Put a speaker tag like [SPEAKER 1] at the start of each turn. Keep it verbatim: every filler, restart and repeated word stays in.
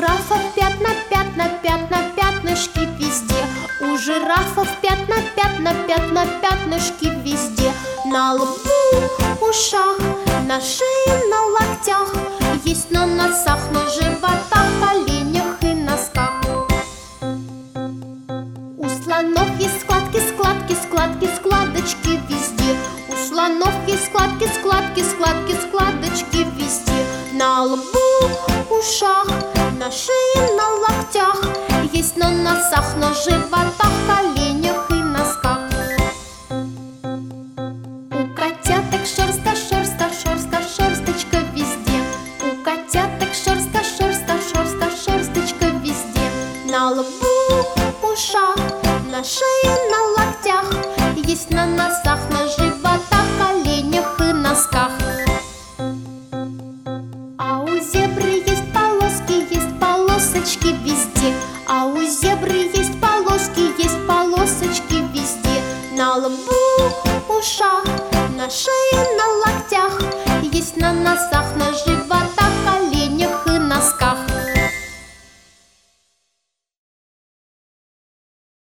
[SPEAKER 1] жирафов пятна, пятна, пятна, пятнышки везде. У жирафов пятна, пятна, пятна, пятнышки везде. На лбу, ушах, на шее, на локтях. Есть на носах, на животах, коленях и носках. У слонов есть складки, складки, складки, складочки везде. У слонов есть складки, складки, складки, складочки везде. На лбу, ушах, на шее, на локтях. Есть на носах, на животах, коленях и носках. У котяток шерстка, шерстка, шерстка, шерсточка везде. У котяток шерстка, шерстка, шерстка, шерсточка везде. На лбу, ушах, на шее, на локтях. Есть на носах, на животах, коленях и носках. А у зебры есть полоски, есть полосочки везде. А у зебры есть полоски, есть полосочки везде. На лбу, ушах, на шее, на локтях. Есть на носах, на животах,